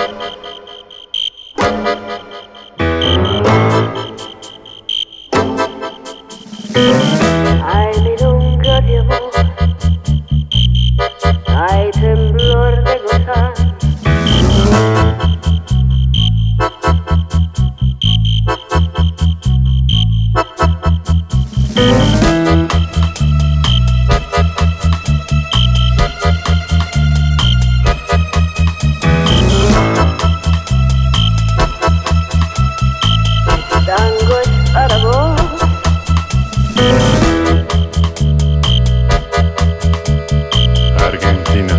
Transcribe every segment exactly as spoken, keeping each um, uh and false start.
Hay milonga de amor, hay temblor de gozar. Tango es para vos. Argentina,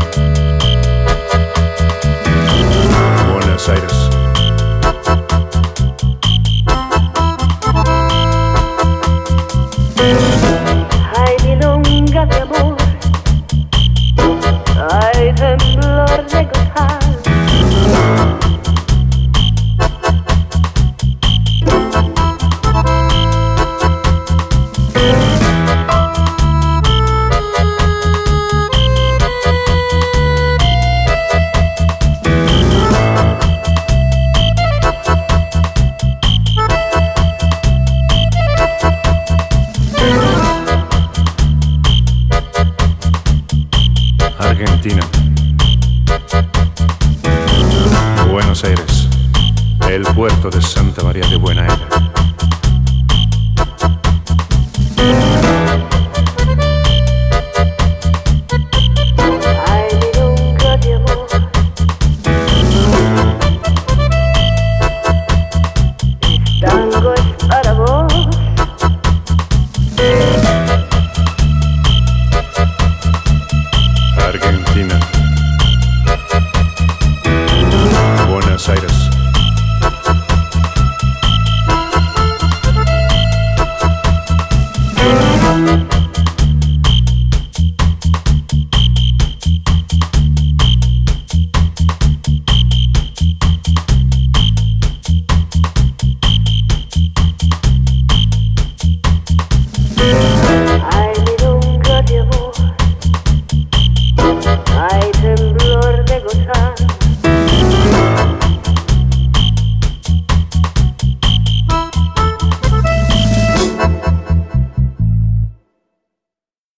Buenos Aires. Hay milonga de amor, hay temblor de gozar. Argentina, Buenos Aires, el puerto de Santa María de Buena Era. Hay milonga de amor, este tango es para vos. Argentina, Buenos Aires,